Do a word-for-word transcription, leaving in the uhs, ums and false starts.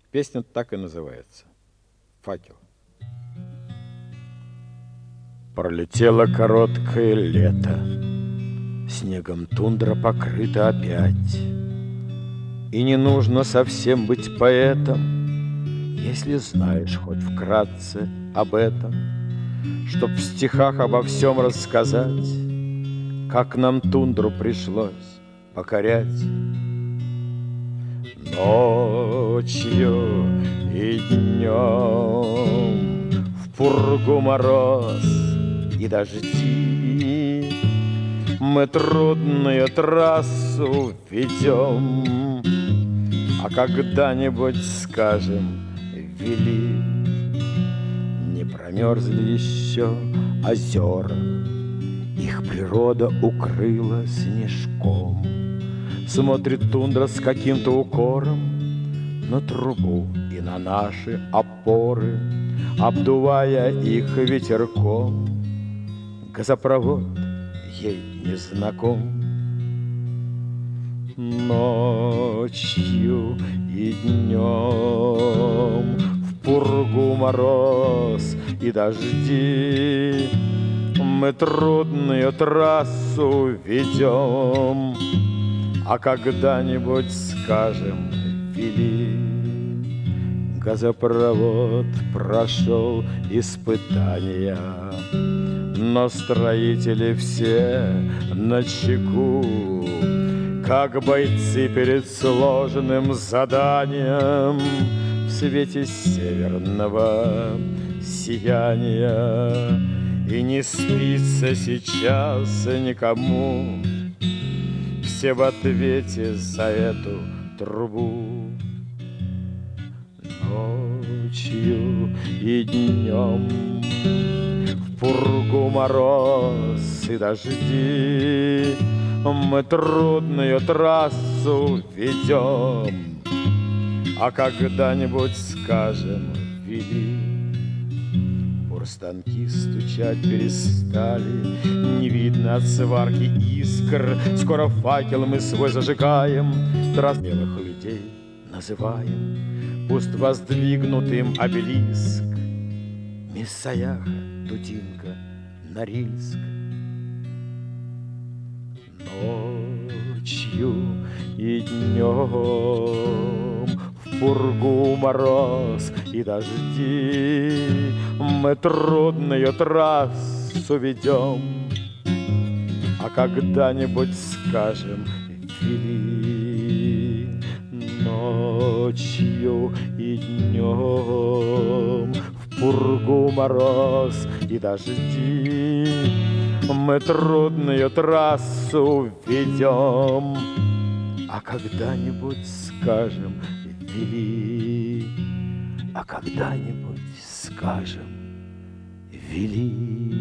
Песня так и называется «Факел». Пролетело короткое лето, снегом тундра покрыта опять. И не нужно совсем быть поэтом, если знаешь хоть вкратце об этом, чтоб в стихах обо всем рассказать, как нам тундру пришлось покорять. Ночью и днем в пургу мороз и дожди мы трудную трассу ведем, а когда-нибудь скажем вели. Не промерзли еще озера, их природа укрыла снежком. Смотрит тундра с каким-то укором на трубу и на наши опоры, обдувая их ветерком. Газопровод ей не знаком. Ночью и днем в пургу мороз и дожди мы трудную трассу ведем, а когда-нибудь скажем вели. Газопровод прошел испытания, но строители все начеку, как бойцы перед сложным заданием в свете северного сияния. И не спится сейчас никому, все в ответе за эту трубу. Ночью и днем в пургу мороз и дожди мы трудную трассу ведем, а когда-нибудь скажем вели. Станки стучать перестали, не видно от сварки искр. Скоро факел мы свой зажигаем, смелых людей называем. Пусть воздвигнутым обелиск Миссаяха, Дудинка, Норильск. Ночью и днем в пургу мороз и дожди мы трудную трассу ведем, а когда-нибудь скажем вели. Ночью и днем в пургу мороз и дожди мы трудную трассу ведем, а когда-нибудь скажем вели, а когда-нибудь скажем вели.